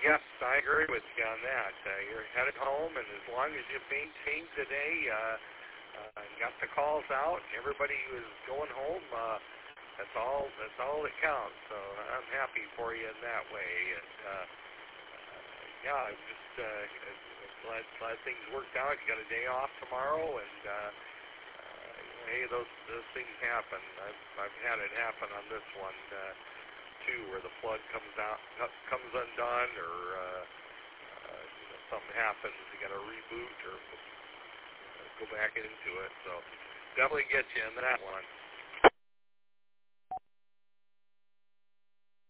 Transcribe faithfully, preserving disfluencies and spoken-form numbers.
Yes, I agree with you on that. Uh, you're headed home, and as long as you maintain today, uh, uh, got the calls out, and everybody was going home, uh, that's all. That's all that counts. So I'm happy for you in that way. And uh, uh, yeah, I'm just uh, glad, glad things worked out. You got a day off tomorrow, and uh, uh, hey, those those things happen. I've, I've had it happen on this one. Uh, too, where the flood comes out, comes undone, or uh, uh, you know, something happens, you got to reboot or uh, go back into it. So definitely get you in that one.